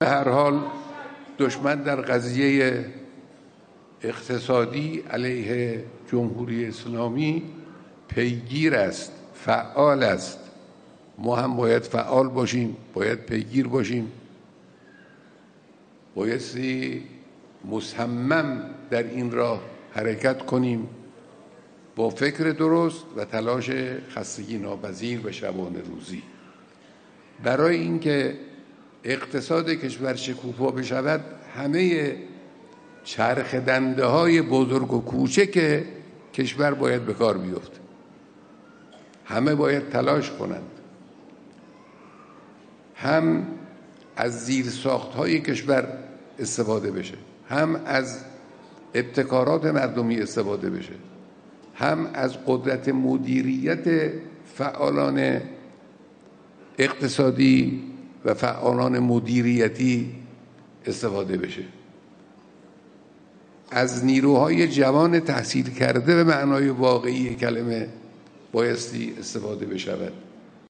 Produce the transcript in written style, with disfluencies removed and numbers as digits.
به هر حال دشمن در قضیه اقتصادی علیه جمهوری اسلامی پیگیر است، فعال است. ما هم باید فعال باشیم، باید پیگیر باشیم، بایستی مصمم در این راه حرکت کنیم با فکر درست و تلاش خستگی ناپذیر به شبانه روزی برای اینکه اقتصاد کشور شکوفا بشود. همه چرخ دنده های بزرگ و کوچک کشور باید به کار بیفته، همه باید تلاش کنند، هم از زیرساخت های کشور استفاده بشه، هم از ابتکارات مردمی استفاده بشه، هم از قدرت مدیریت فعالان اقتصادی و فعالان مدیریتی استفاده بشه، از نیروهای جوان تحصیل کرده به معنای واقعی کلمه بایستی استفاده بشود.